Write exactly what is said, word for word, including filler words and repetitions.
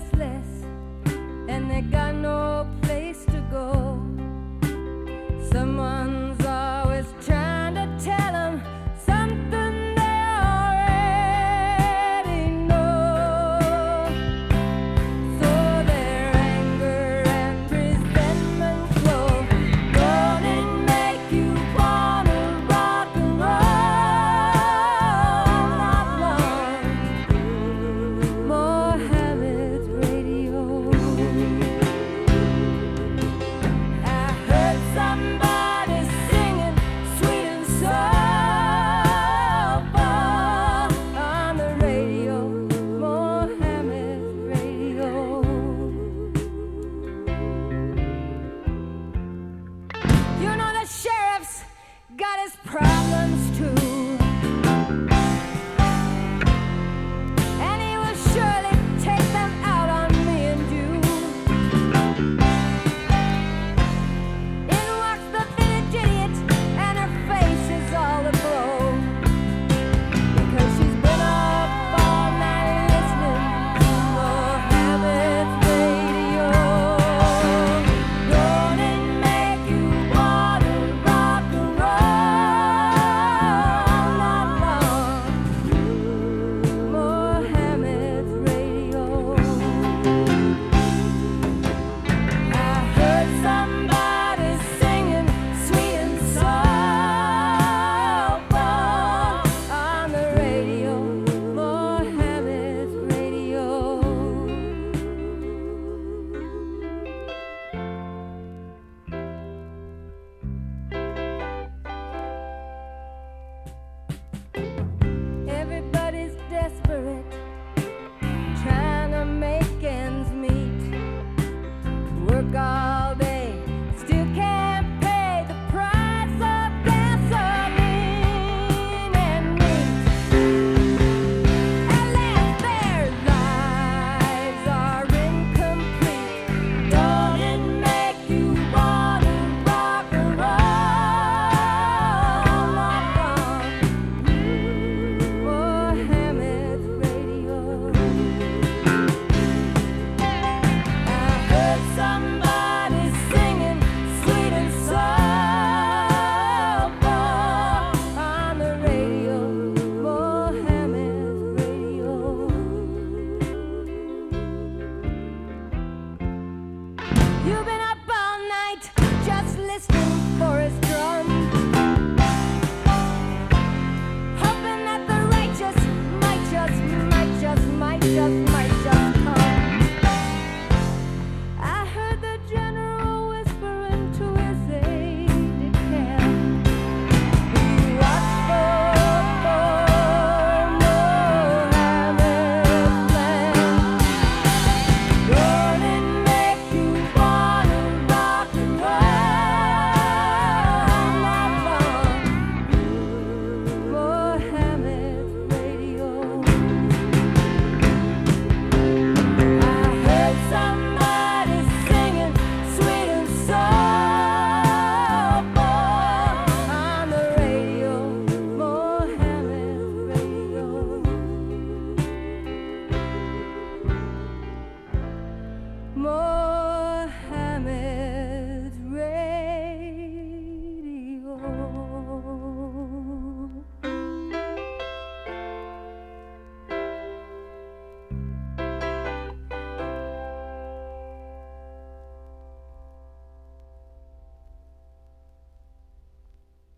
restless and they got no place to go. Someone's always trying to tell them something they already know. So their anger and resentment flow, gonna make you wanna rock and roll not long. Mohammed Radio. I heard somebody singing sweet and soulful on the radio, Mohammed Radio. You know the sheriff's got his problems too, and he will surely take them out on me and you. In walks the village idiot, and her face is all aglow, because she's been up all night listening to Mohammed's radio. Gonna make you wanna rock and roll not long. Mohammed's radio. I heard somebody singing sweet and soulful on the radio, Mohammed's radio. Everybody's desperate, trying to make ends meet. Work all day, still can't pay the price of gasoline and meat. At last their lives are incomplete. Don't it make you wanna rock and roll not long. Mohammed's radio. I heard somebody singing sweet and soulful on the radio, Mohammed's radio. You've been up all night just listening